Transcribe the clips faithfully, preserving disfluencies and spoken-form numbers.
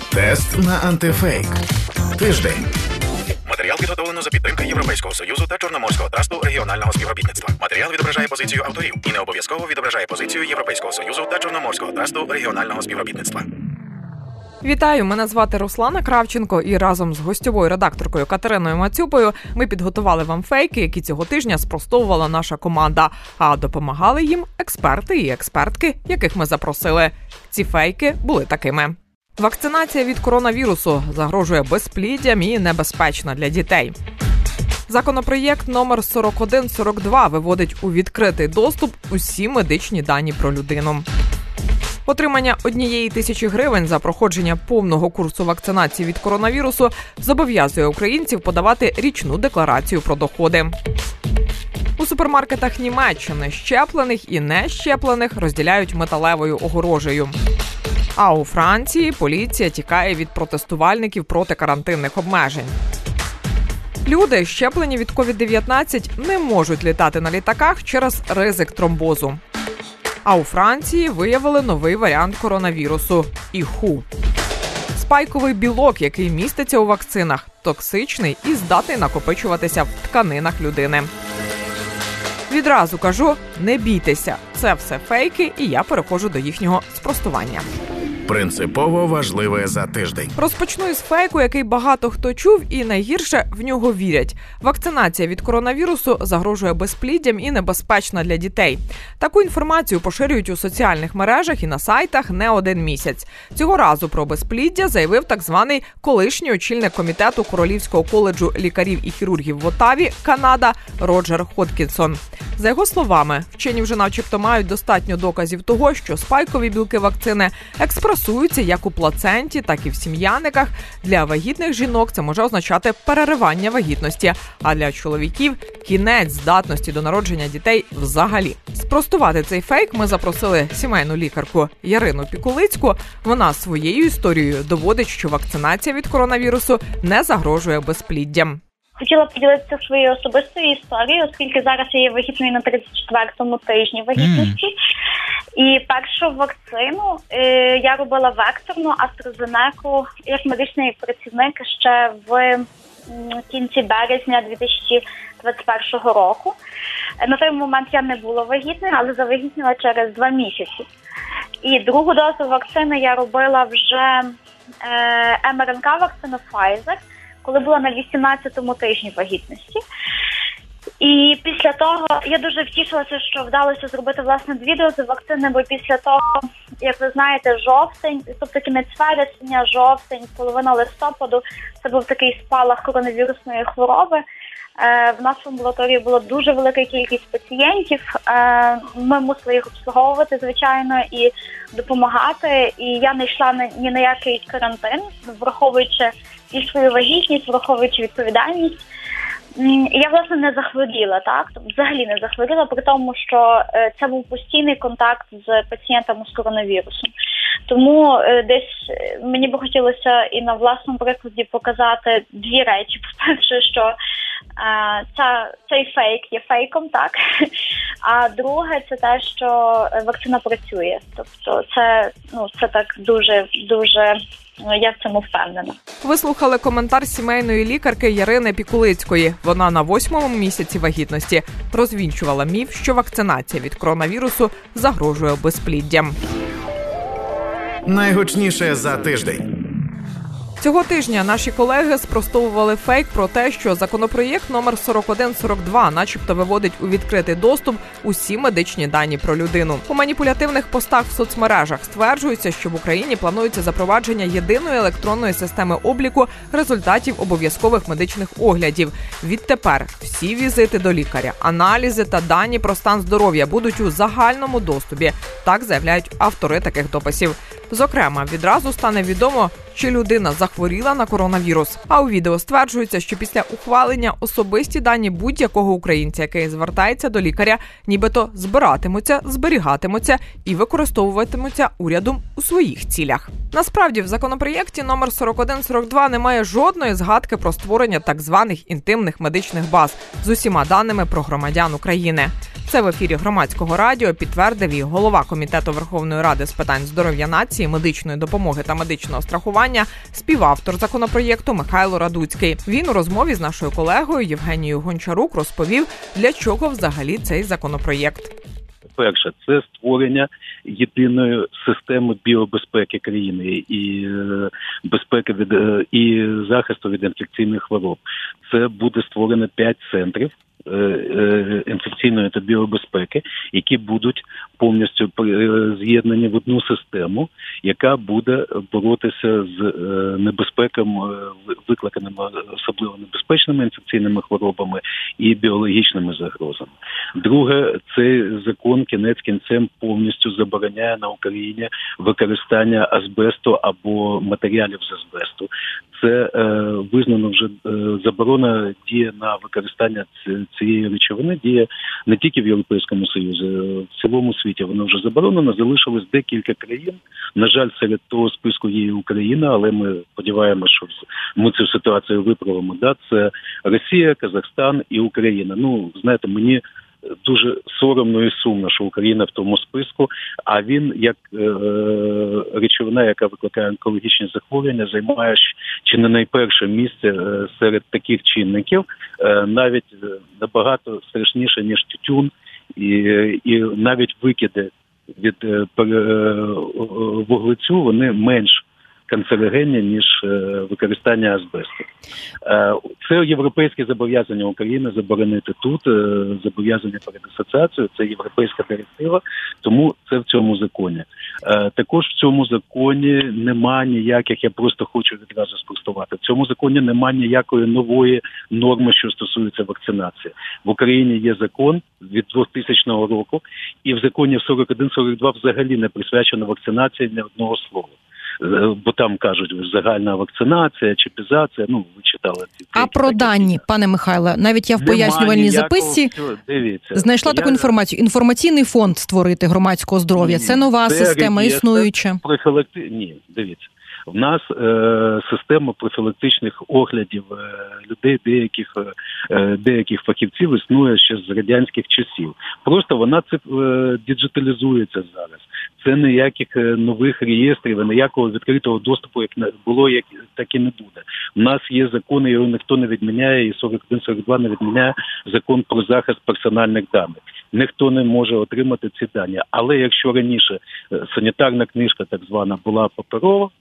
Тест на антифейк. Тиждень. Матеріал підготовлено за підтримки Європейського Союзу та Чорноморського трасту регіонального співробітництва. Матеріал відображає позицію авторів і не обов'язково відображає позицію Європейського Союзу та Чорноморського трасту регіонального співробітництва. Вітаю, мене звати Руслана Кравченко, і разом з гостьовою редакторкою Катериною Мацюпою ми підготували вам фейки, які цього тижня спростовувала наша команда. А допомагали їм експерти і експертки, яких ми запросили. Ці фейки були такими. Вакцинація від коронавірусу загрожує безпліддям і небезпечна для дітей. Законопроєкт номер сорок один сорок два виводить у відкритий доступ усі медичні дані про людину. Отримання однієї тисячі гривень за проходження повного курсу вакцинації від коронавірусу зобов'язує українців подавати річну декларацію про доходи. У супермаркетах Німеччини щеплених і нещеплених розділяють металевою огорожею. А у Франції поліція тікає від протестувальників проти карантинних обмежень. Люди, щеплені від ковід дев'ятнадцять, не можуть літати на літаках через ризик тромбозу. А у Франції виявили новий варіант коронавірусу – ІХУ. Спайковий білок, який міститься у вакцинах, токсичний і здатний накопичуватися в тканинах людини. Відразу кажу, не бійтеся, це все фейки, і я переходжу до їхнього спростування. Принципово важливе за тиждень. Розпочну із фейку, який багато хто чув і найгірше в нього вірять. Вакцинація від коронавірусу загрожує безпліддям і небезпечна для дітей. Таку інформацію поширюють у соціальних мережах і на сайтах не один місяць. Цього разу про безпліддя заявив так званий колишній очільник комітету Королівського коледжу лікарів і хірургів в Отаві, Канада, Роджер Ходкінсон. За його словами, вчені вже начебто мають достатньо доказів того, що спайкові білки вакцини експресуються як у плаценті, так і в сім'яниках. Для вагітних жінок це може означати переривання вагітності, а для чоловіків – кінець здатності до народження дітей взагалі. Спростувати цей фейк ми запросили сімейну лікарку Ярину Пікулицьку. Вона своєю історією доводить, що вакцинація від коронавірусу не загрожує безпліддям. Хотіла поділитися своєю особистою історією, оскільки зараз я є вагітною на тридцять четвертому тижні вагітності. Mm. І першу вакцину е, я робила векторну AstraZeneca як медичний працівник ще в м, кінці березня дві тисячі двадцять першого року. На той момент я не була вагітною, але завагітніла через два місяці. І другу дозу вакцини я робила вже е, ем ар ен ка-вакцину Pfizer, коли була на вісімнадцятому тижні вагітності. І після того я дуже втішилася, що вдалося зробити, власне, дві дози вакцини, бо після того, як ви знаєте, жовтень, тобто кінець вересня, жовтень, половина листопаду, це був такий спалах коронавірусної хвороби. В нас в амбулаторії була дуже велика кількість пацієнтів. Ми мусили їх обслуговувати, звичайно, і допомагати. І я не йшла ні на який карантин, враховуючи і свою вагітність, враховуючи відповідальність. І я, власне, не захворіла, так? Тобто, взагалі не захворіла, при тому, що це був постійний контакт з пацієнтами з коронавірусом. Тому десь мені би хотілося і на власному прикладі показати дві речі. По-перше, що Ця, цей фейк є фейком, так? А друге, це те, що вакцина працює. Тобто це, ну, це так дуже, дуже, я в цьому впевнена. Ви слухали коментар сімейної лікарки Ярини Пікулицької. Вона на восьмому місяці вагітності розвінчувала міф, що вакцинація від коронавірусу загрожує безпліддям. Найгучніше за тиждень. Цього тижня наші колеги спростовували фейк про те, що законопроєкт номер сорок один сорок два начебто виводить у відкритий доступ усі медичні дані про людину. У маніпулятивних постах в соцмережах стверджується, що в Україні планується запровадження єдиної електронної системи обліку результатів обов'язкових медичних оглядів. Відтепер всі візити до лікаря, аналізи та дані про стан здоров'я будуть у загальному доступі, так заявляють автори таких дописів. Зокрема, відразу стане відомо, чи людина захворіла на коронавірус. А у відео стверджується, що після ухвалення особисті дані будь-якого українця, який звертається до лікаря, нібито збиратимуться, зберігатимуться і використовуватимуться урядом у своїх цілях. Насправді, в законопроєкті номер сорок один сорок два немає жодної згадки про створення так званих інтимних медичних баз з усіма даними про громадян України. Це в ефірі Громадського радіо підтвердив і голова Комітету Верховної Ради з питань здоров'я нації, медичної допомоги та медичного страхування голосування співавтор законопроєкту Михайло Радуцький. Він у розмові з нашою колегою Євгенією Гончарук розповів, для чого взагалі цей законопроєкт. Перше, це створення єдиної системи біобезпеки країни і безпеки від і захисту від інфекційних хвороб. Це буде створено п'ять центрів інфекційної та біобезпеки, які будуть повністю з'єднані в одну систему, яка буде боротися з небезпеками, викликаними особливо небезпечними інфекційними хворобами і біологічними загрозами. Друге, цей закон кінець кінцем повністю забороняє на Україні використання азбесту або матеріалів з азбесту. Це е, визнано вже е, заборона діє на використання цієї речовини, діє не тільки в Європейському Союзі, в цілому світі воно вже заборонено. Залишилось декілька країн. На жаль, серед того списку є і Україна, але ми сподіваємося, що ми цю ситуацію виправимо. Да? Це Росія, Казахстан і Україна. Ну, знаєте, мені дуже соромно і сумно, що Україна в тому списку, а він, як е, речовина, яка викликає онкологічні захворювання, займає чи не найперше місце е, серед таких чинників, е, навіть набагато страшніше, ніж тютюн, і, і навіть викиди від е, е, вуглецю, вони менш канцерогенні, ніж е, використання азбесту. Е, це європейське зобов'язання України заборонити тут, е, зобов'язання перед асоціацією, це європейська директива, тому це в цьому законі. Е, також в цьому законі нема ніяких, я просто хочу відразу спростувати, в цьому законі нема ніякої нової норми, що стосується вакцинації. В Україні є закон від двохтисячного року, і в законі сорок один сорок два взагалі не присвячено вакцинації ні одного слова. Бо там кажуть, загальна вакцинація, чіпізація, ну, ви читали. Ці, а про такі дані, пане Михайле, навіть я в пояснювальній записці дивіться, знайшла я... таку інформацію. Інформаційний фонд створити громадського здоров'я. Ні, це нова це система, існуюча. Профілакти... Ні, дивіться. В нас е, система профілактичних оглядів е, людей, деяких е, деяких фахівців існує ще з радянських часів. Просто вона це е, діджиталізується зараз. Це ніяких нових реєстрів, ніякого відкритого доступу, як було, як так і не буде. У нас є закони, його ніхто не відміняє, і сорок один сорок два не відміняє закон про захист персональних даних. Ніхто не може отримати ці дані. Але якщо раніше санітарна книжка, так звана, була паперова,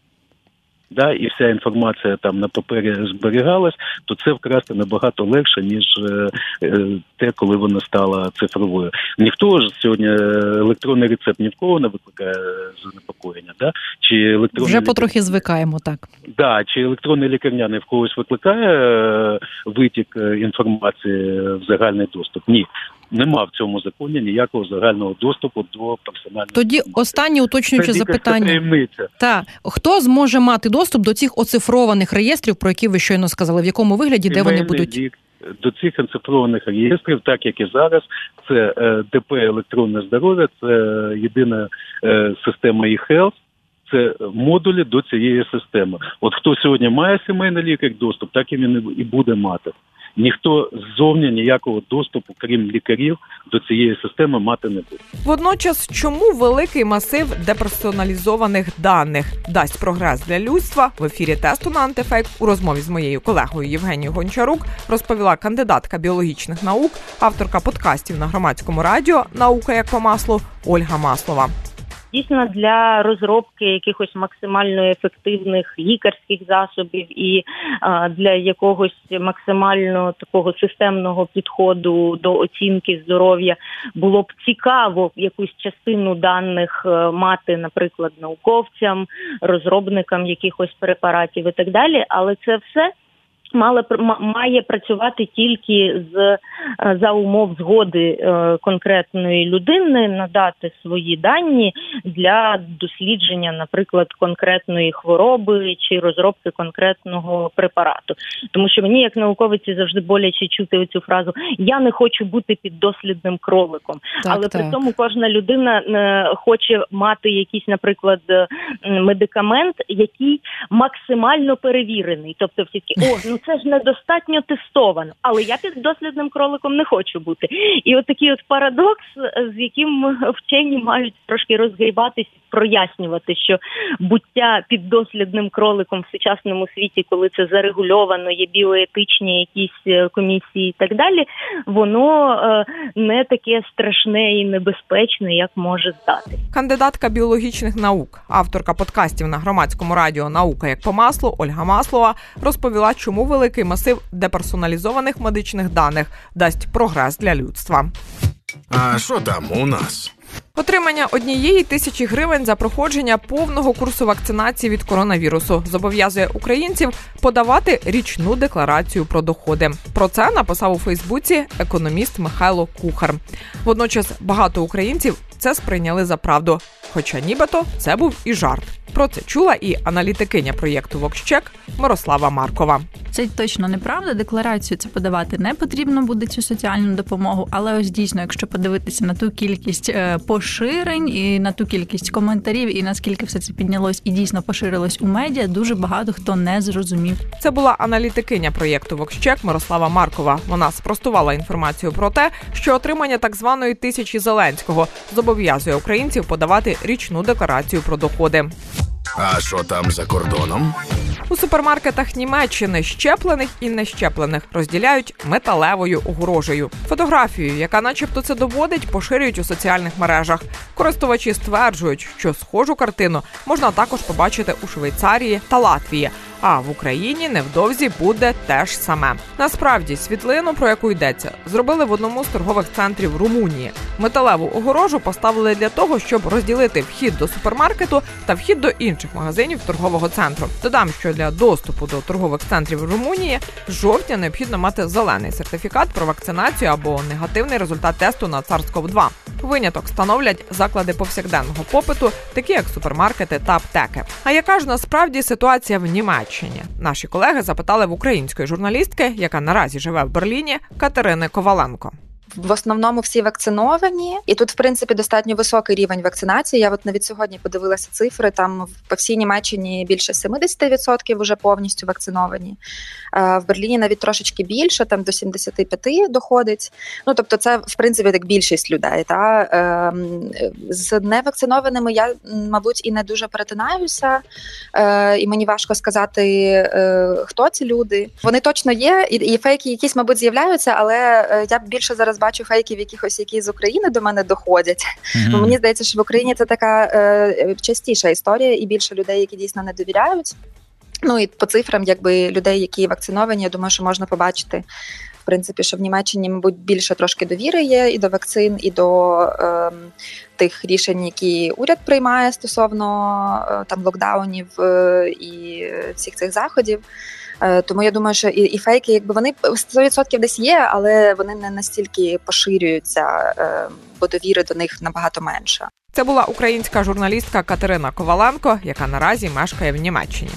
да, і вся інформація там на папері зберігалась, то це вкрасти набагато легше, ніж е, е, те, коли вона стала цифровою. Ніхто ж сьогодні електронний рецепт ні в кого не викликає занепокоєння, да? Чи електронний вже потрохи звикаємо, так. Да, чи електронний лікарняний в когось викликає е, витік інформації в загальний доступ? Ні. Нема в цьому законі ніякого загального доступу до персональних. Тоді останнє уточнююче запитання. Так. Хто зможе мати доступ до цих оцифрованих реєстрів, про які ви щойно сказали? В якому вигляді, де вони будуть? До цих оцифрованих реєстрів, так як і зараз, це ДП «Електронне здоров'я», це єдина система e-health, це модулі до цієї системи. От хто сьогодні має сімейний лікар доступ, так і він і буде мати. Ніхто ззовні ніякого доступу, крім лікарів, до цієї системи мати не буде. Водночас, чому великий масив деперсоналізованих даних дасть прогрес для людства? В ефірі тесту на антифейк у розмові з моєю колегою Євгенією Гончарук розповіла кандидатка біологічних наук, авторка подкастів на Громадському радіо «Наука як по маслу» Ольга Маслова. Дійсно, для розробки якихось максимально ефективних лікарських засобів і а, для якогось максимально такого системного підходу до оцінки здоров'я було б цікаво якусь частину даних мати, наприклад, науковцям, розробникам якихось препаратів і так далі, але це все Мали, має працювати тільки з за умов згоди е, конкретної людини, надати свої дані для дослідження, наприклад, конкретної хвороби чи розробки конкретного препарату. Тому що мені, як науковиці, завжди боляче чути оцю фразу «я не хочу бути піддослідним кроликом». Так, але так. При цьому кожна людина е, хоче мати якийсь, наприклад, медикамент, який максимально перевірений. Тобто всі такі, о, ну ну це ж недостатньо тестовано, але я під дослідним кроликом не хочу бути. І от такий от парадокс, з яким вчені мають трошки розгрібатись, прояснювати, що буття під дослідним кроликом в сучасному світі, коли це зарегульовано, є біоетичні якісь комісії і так далі, воно е, не таке страшне і небезпечне, як може здати. Кандидатка біологічних наук, авторка подкастів на громадському радіо «Наука як по маслу» Ольга Маслова розповіла, чому великий масив деперсоналізованих медичних даних дасть прогрес для людства. А що там у нас? Отримання однієї тисячі гривень за проходження повного курсу вакцинації від коронавірусу зобов'язує українців подавати річну декларацію про доходи. Про це написав у Фейсбуці економіст Михайло Кухар. Водночас багато українців це сприйняли за правду, хоча нібито це був і жарт. Про це чула і аналітикиня проєкту VoxCheck Мирослава Маркова. Це точно неправда. Декларацію це подавати не потрібно буде, цю соціальну допомогу. Але ось дійсно, якщо подивитися на ту кількість поширень і на ту кількість коментарів, і наскільки все це піднялось і дійсно поширилось у медіа, дуже багато хто не зрозумів. Це була аналітикиня проєкту VoxCheck Мирослава Маркова. Вона спростувала інформацію про те, що отримання так званої тисячі Зеленського зобов'язує українців подавати річну декларацію про доходи. А що там за кордоном? У супермаркетах Німеччини щеплених і нещеплених розділяють металевою огорожею. Фотографію, яка начебто це доводить, поширюють у соціальних мережах. Користувачі стверджують, що схожу картину можна також побачити у Швейцарії та Латвії. А в Україні невдовзі буде те ж саме. Насправді, світлину, про яку йдеться, зробили в одному з торгових центрів Румунії. Металеву огорожу поставили для того, щоб розділити вхід до супермаркету та вхід до інших магазинів торгового центру. Додам, що для доступу до торгових центрів Румунії з жовтня необхідно мати зелений сертифікат про вакцинацію або негативний результат тесту на царс ков два. Виняток становлять заклади повсякденного попиту, такі як супермаркети та аптеки. А яка ж насправді ситуація в Німеччині? Наші колеги запитали в української журналістки, яка наразі живе в Берліні, Катерини Коваленко. В основному всі вакциновані, і тут, в принципі, достатньо високий рівень вакцинації. Я от навіть сьогодні подивилася цифри, там по всій Німеччині більше сімдесят відсотків вже повністю вакциновані. В Берліні навіть трошечки більше, там до сімдесят п'ять доходить. Ну, тобто це, в принципі, так більшість людей. Та? З невакцинованими я, мабуть, і не дуже перетинаюся, і мені важко сказати, хто ці люди. Вони точно є, і фейки якісь, мабуть, з'являються, але я більше зараз бачу фейків якихось, які з України до мене доходять. Mm-hmm. Мені здається, що в Україні це така е, частіша історія і більше людей, які дійсно не довіряють. Ну і по цифрам, якби людей, які вакциновані, я думаю, що можна побачити, в принципі, що в Німеччині, мабуть, більше трошки довіри є і до вакцин, і до е, тих рішень, які уряд приймає стосовно е, там локдаунів е, і всіх цих заходів. Тому я думаю, що і, і фейки, якби вони сто відсотків десь є, але вони не настільки поширюються, бо довіри до них набагато менше. Це була українська журналістка Катерина Коваленко, яка наразі мешкає в Німеччині.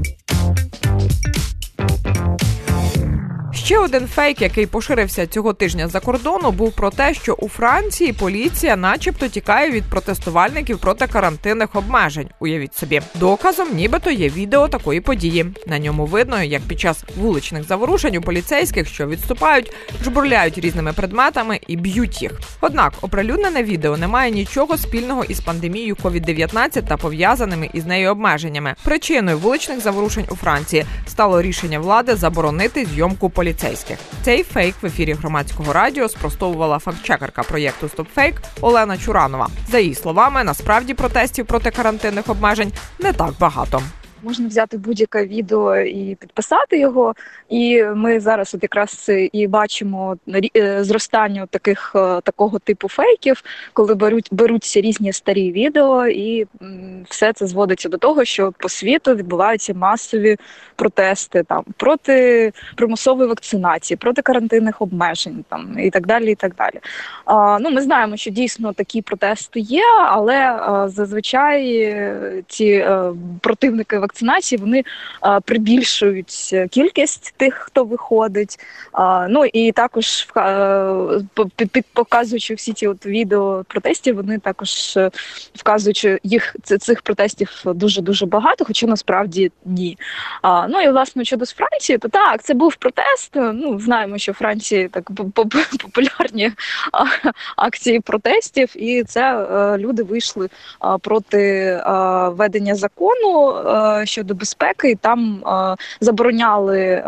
Ще один фейк, який поширився цього тижня за кордону, був про те, що у Франції поліція начебто тікає від протестувальників проти карантинних обмежень. Уявіть собі. Доказом нібито є відео такої події. На ньому видно, як під час вуличних заворушень у поліцейських, що відступають, жбурляють різними предметами і б'ють їх. Однак оприлюднене відео не має нічого спільного із пандемією ковід дев'ятнадцять та пов'язаними із нею обмеженнями. Причиною вуличних заворушень у Франції стало рішення влади заборонити зйомку поліцейських. Цей фейк в ефірі громадського радіо спростовувала фактчекерка проєкту «Стопфейк» Олена Чуранова. За її словами, насправді протестів проти карантинних обмежень не так багато. Можна взяти будь-яке відео і підписати його, і ми зараз от якраз і бачимо зростання таких, такого типу фейків, коли беруть, беруться різні старі відео, і все це зводиться до того, що по світу відбуваються масові протести там проти примусової вакцинації, проти карантинних обмежень там і так далі, і так далі. А, ну, ми знаємо, що дійсно такі протести є, але а, зазвичай ці а, противники вакцинації вакцинації, вони а, прибільшують кількість тих, хто виходить. А, ну і також а, під, під, показуючи всі ті от відео протестів, вони також вказують, що їх цих протестів дуже-дуже багато, хоча насправді ні. А, ну і власне щодо Франції, то так, це був протест. Ну, знаємо, що в Франції так популярні акції протестів, і це е, люди вийшли е, проти е, введення закону е, щодо безпеки, і там е, забороняли е,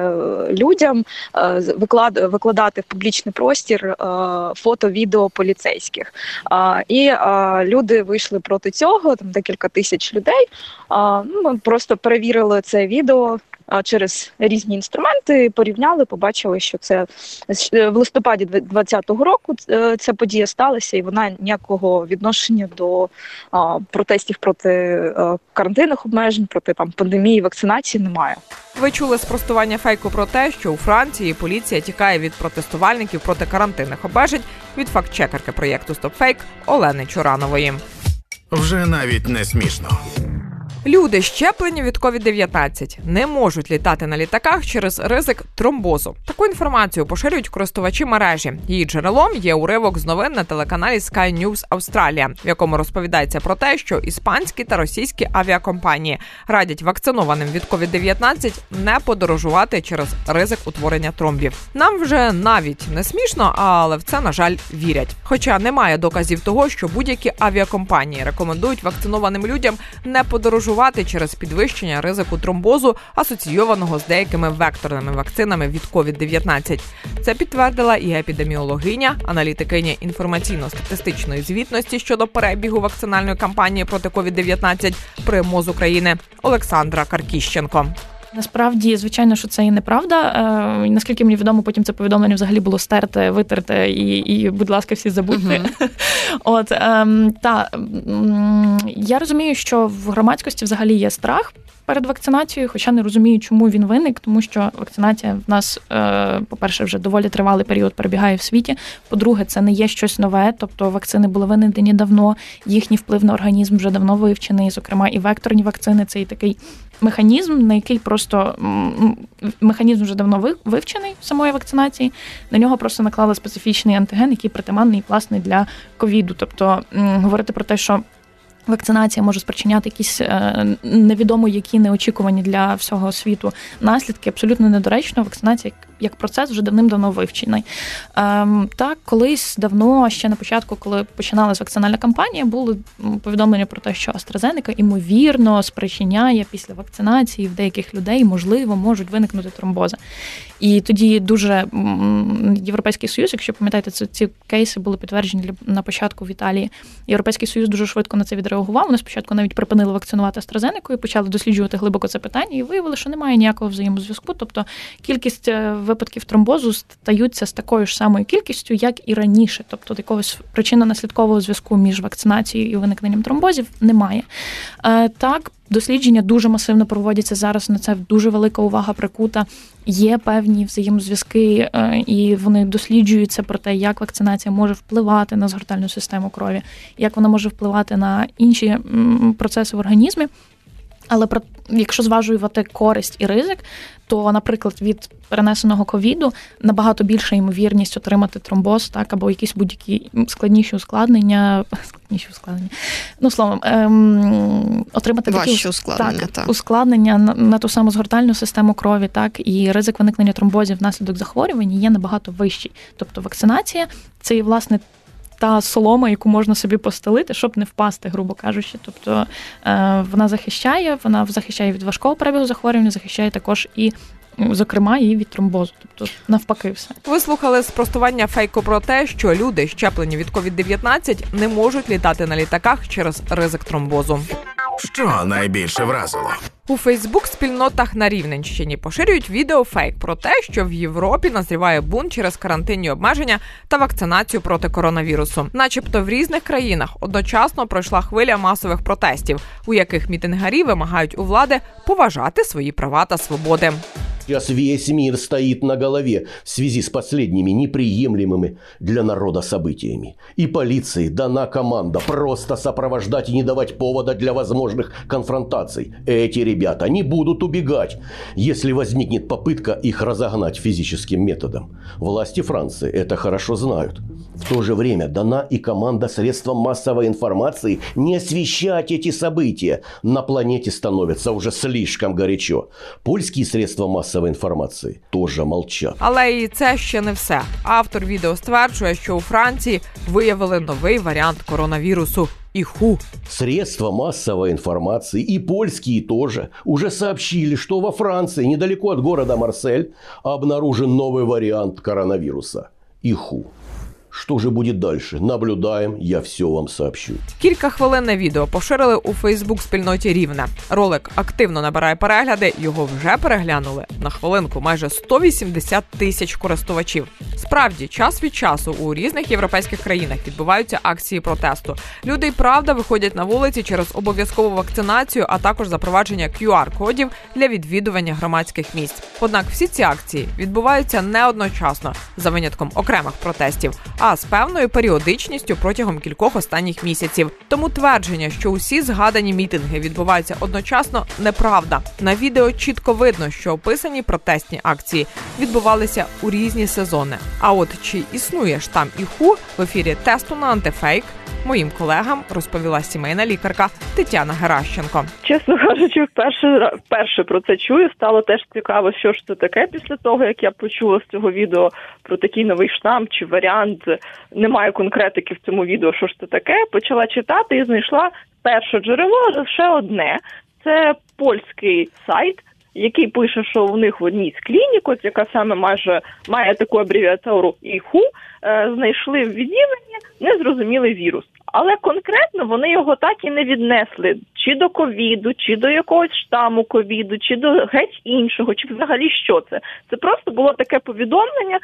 людям е, виклад, викладати в публічний простір е, фото, відео поліцейських. Е, і е, люди вийшли проти цього, там декілька тисяч людей. Е, ну, ми просто перевірили це відео через різні інструменти, порівняли, побачили, що це в листопаді двадцятого року ця подія сталася, і вона ніякого відношення до а, протестів проти а, карантинних обмежень, проти там пандемії, вакцинації немає. Ви чули спростування фейку про те, що у Франції поліція тікає від протестувальників проти карантинних обмежень від фактчекерки проєкту «Стопфейк» Олени Чоранової. Вже навіть не смішно. Люди, щеплені від ковід дев'ятнадцять, не можуть літати на літаках через ризик тромбозу. Таку інформацію поширюють користувачі мережі. Її джерелом є уривок з новин на телеканалі Sky News Австралія, в якому розповідається про те, що іспанські та російські авіакомпанії радять вакцинованим від ковід дев'ятнадцять не подорожувати через ризик утворення тромбів. Нам вже навіть не смішно, але в це, на жаль, вірять. Хоча немає доказів того, що будь-які авіакомпанії рекомендують вакцинованим людям не подорожувати через підвищення ризику тромбозу, асоційованого з деякими векторними вакцинами від ковід дев'ятнадцять. Це підтвердила і епідеміологиня, аналітикиня інформаційно-статистичної звітності щодо перебігу вакцинальної кампанії проти ковід дев'ятнадцять при МОЗ України Олександра Каркіщенко. Насправді, звичайно, що це і неправда. Е, наскільки мені відомо, потім це повідомлення взагалі було стерте, витерте і, і будь ласка, всі забудьте. Uh-huh. От, е, та, я розумію, що в громадськості взагалі є страх перед вакцинацією, хоча не розумію, чому він виник, тому що вакцинація в нас, е, по-перше, вже доволі тривалий період перебігає в світі, по-друге, це не є щось нове, тобто вакцини були винайдені давно, їхній вплив на організм вже давно вивчений, зокрема і векторні вакцини, це і такий механізм, на який просто механізм вже давно вивчений самої вакцинації, на нього просто наклали специфічний антиген, який притаманний, власне, для ковіду. Тобто говорити про те, що вакцинація може спричиняти якісь е, невідомо які неочікувані для всього світу наслідки, абсолютно недоречно. Вакцинація як, як процес вже давним-давно вивчений. Е, так, колись давно, ще на початку, коли починалась вакцинальна кампанія, були повідомлення про те, що AstraZeneca ймовірно спричиняє після вакцинації в деяких людей, можливо, можуть виникнути тромбози. І тоді дуже Європейський Союз, якщо пам'ятаєте, ці, ці кейси були підтверджені на початку в Італії. Європейський Союз дуже швидко на це відреагував. Вони спочатку навіть припинили вакцинувати AstraZeneca і почали досліджувати глибоко це питання і виявили, що немає ніякого взаємозв'язку. Тобто кількість випадків тромбозу стаються з такою ж самою кількістю, як і раніше. Тобто якогось причинно-наслідкового зв'язку між вакцинацією і виникненням тромбозів немає. Так, дослідження дуже масивно проводяться зараз, на це дуже велика увага прикута. Є певні взаємозв'язки, і вони досліджуються про те, як вакцинація може впливати на згортальну систему крові, як вона може впливати на інші процеси в організмі. Але якщо зважувати користь і ризик, то, наприклад, від перенесеного ковіду набагато більша ймовірність отримати тромбоз, так, або якісь будь-які складніші ускладнення, складніші ускладнення, ну, словом, ем, отримати такі ускладнення, так, так. ускладнення на, на ту саму згортальну систему крові, так, і ризик виникнення тромбозів внаслідок захворювання є набагато вищий. Тобто вакцинація – це, власне, та солома, яку можна собі постелити, щоб не впасти, грубо кажучи. Тобто е, вона захищає, вона захищає від важкого перебігу захворювання, захищає також і, зокрема, і від тромбозу. Тобто навпаки все. Ви слухали спростування фейку про те, що люди, щеплені від ковід дев'ятнадцять, не можуть літати на літаках через ризик тромбозу. Що найбільше вразило? У Фейсбук-спільнотах на Рівненщині поширюють відео-фейк про те, що в Європі назріває бунт через карантинні обмеження та вакцинацію проти коронавірусу. Начебто в різних країнах одночасно пройшла хвиля масових протестів, у яких мітингарі вимагають у влади поважати свої права та свободи. Сейчас весь мир стоит на голове в связи с последними неприемлемыми для народа событиями. И полиции дана команда просто сопровождать и не давать повода для возможных конфронтаций. Эти ребята не будут убегать, если возникнет попытка их разогнать физическим методом. Власти Франции это хорошо знают. В то же время дана и команда средствам массовой информации не освещать эти события. На планете становится уже слишком горячо. Польские средства массовой інформації теж молчать. Але і це ще не все. Автор відео стверджує, що у Франції виявили новий варіант коронавірусу – ІХУ. Средства массовой информации и польские тоже уже сообщили, что во Франции, недалеко от города Марсель, обнаружен новый вариант коронавируса – ИХУ. Що ж буде далі? Наблюдаємо, я все вам сообщу. Кілька хвилинне відео поширили у Фейсбук-спільноті Рівне. Ролик активно набирає перегляди, його вже переглянули на хвилинку майже сто вісімдесят тисяч користувачів. Справді, час від часу у різних європейських країнах відбуваються акції протесту. Люди й правда виходять на вулиці через обов'язкову вакцинацію, а також запровадження кю ар-кодів для відвідування громадських місць. Однак всі ці акції відбуваються не одночасно, за винятком окремих протестів, а з певною періодичністю протягом кількох останніх місяців. Тому твердження, що усі згадані мітинги відбуваються одночасно, неправда. На відео чітко видно, що описані протестні акції відбувалися у різні сезони. А от чи існує штам ІХУ, в ефірі тесту на антифейк моїм колегам розповіла сімейна лікарка Тетяна Геращенко. Чесно кажучи, вперше, вперше про це чую. Стало теж цікаво, що ж це таке після того, як я почула з цього відео про такий новий штам чи варіант. Немає конкретики в цьому відео, що ж це таке. Почала читати і знайшла перше джерело лише одне. Це польський сайт, який пише, що у них в одній з клінік, ось яка саме майже має таку абревіатуру ІХУ, е, знайшли в відділенні незрозумілий вірус. Але конкретно вони його так і не віднесли чи до ковіду, чи до якогось штаму ковіду, чи до геть іншого, чи взагалі що це. Це просто було таке повідомлення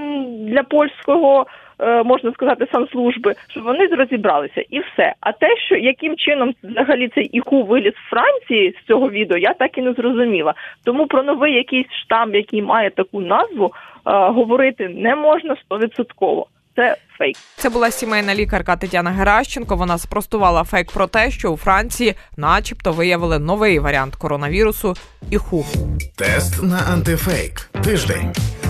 для польського, можна сказати, санслужби, що вони розібралися і все. А те, що яким чином взагалі цей ІХУ виліз з Франції з цього відео, я так і не зрозуміла. Тому про новий якийсь штам, який має таку назву, говорити не можна сто відсотків. Це фейк. Це була сімейна лікарка Тетяна Геращенко. Вона спростувала фейк про те, що у Франції начебто виявили новий варіант коронавірусу – ІХУ. Тест на антифейк. Тиждень.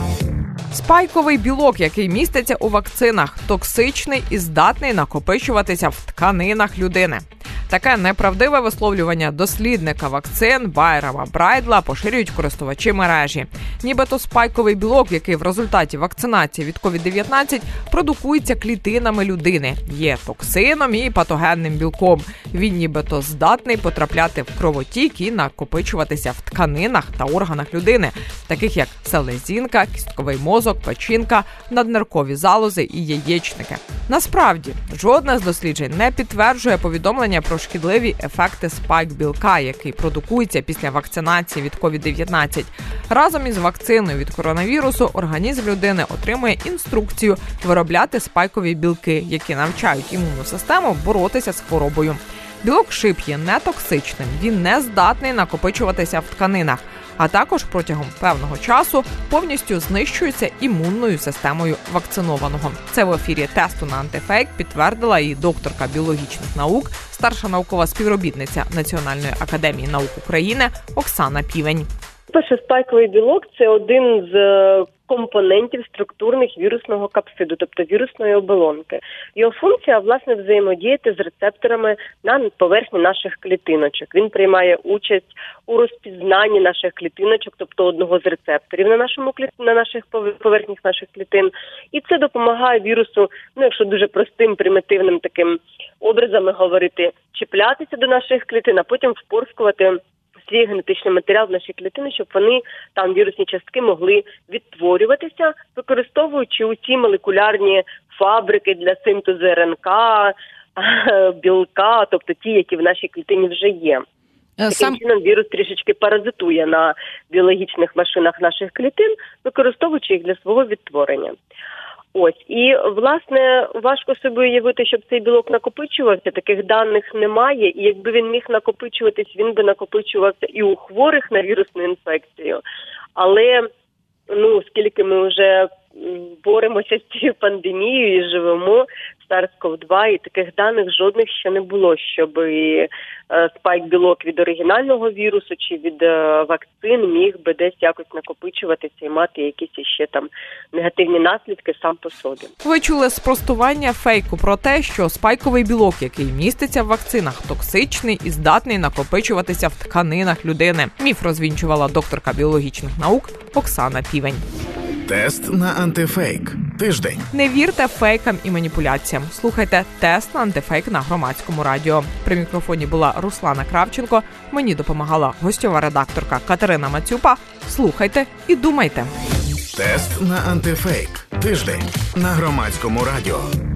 Спайковий білок, який міститься у вакцинах, токсичний і здатний накопичуватися в тканинах людини. Таке неправдиве висловлювання дослідника вакцин Байрама Брайдла поширюють користувачі мережі. Нібито спайковий білок, який в результаті вакцинації від ковід дев'ятнадцять продукується клітинами людини, є токсином і патогенним білком. Він нібито здатний потрапляти в кровотік і накопичуватися в тканинах та органах людини, таких як селезінка, кістковий мозок, печінка, надниркові залози і яєчники. Насправді, жодне з досліджень не підтверджує повідомлення про шкідливі ефекти спайк-білка, який продукується після вакцинації від ковід дев'ятнадцять. Разом із вакциною від коронавірусу організм людини отримує інструкцію виробляти спайкові білки, які навчають імунну систему боротися з хворобою. Білок шип є нетоксичним, він не здатний накопичуватися в тканинах, а також протягом певного часу повністю знищується імунною системою вакцинованого. Це в ефірі тесту на антифейк підтвердила і докторка біологічних наук, старша наукова співробітниця Національної академії наук України Оксана Півень. Перше, спайковий білок – це один з компонентів структурних вірусного капсиду, тобто вірусної оболонки. Його функція, власне, взаємодіяти з рецепторами на поверхні наших клітиночок. Він приймає участь у розпізнанні наших клітиночок, тобто одного з рецепторів на нашому на наших поверхнях наших клітин. І це допомагає вірусу, ну, якщо дуже простим, примітивним таким образами говорити, чіплятися до наших клітин, а потім впорскувати свій генетичний матеріал в наші клітини, щоб вони, там вірусні частки, могли відтворюватися, використовуючи ці молекулярні фабрики для синтезу ер ен ка, білка, тобто ті, які в нашій клітині вже є. Таким Сам... чином вірус трішечки паразитує на біологічних машинах наших клітин, використовуючи їх для свого відтворення. Ось, і, власне, важко собі уявити, щоб цей білок накопичувався, таких даних немає, і якби він міг накопичуватись, він би накопичувався і у хворих на вірусну інфекцію. Але, ну, оскільки ми вже боремося з цією пандемією і живемо, SARS-ков два, і таких даних жодних ще не було, щоб і спайк-білок від оригінального вірусу чи від вакцин міг би десь якось накопичуватися і мати якісь ще там негативні наслідки сам по собі. Ви чули спростування фейку про те, що спайковий білок, який міститься в вакцинах, токсичний і здатний накопичуватися в тканинах людини. Міф розвінчувала докторка біологічних наук Оксана Півень. Тест на антифейк. Тиждень. Не вірте фейкам і маніпуляціям. Слухайте тест на антифейк на Громадському радіо. При мікрофоні була Руслана Кравченко. Мені допомагала гостьова редакторка Катерина Мацюпа. Слухайте і думайте. Тест на антифейк. Тиждень на Громадському радіо.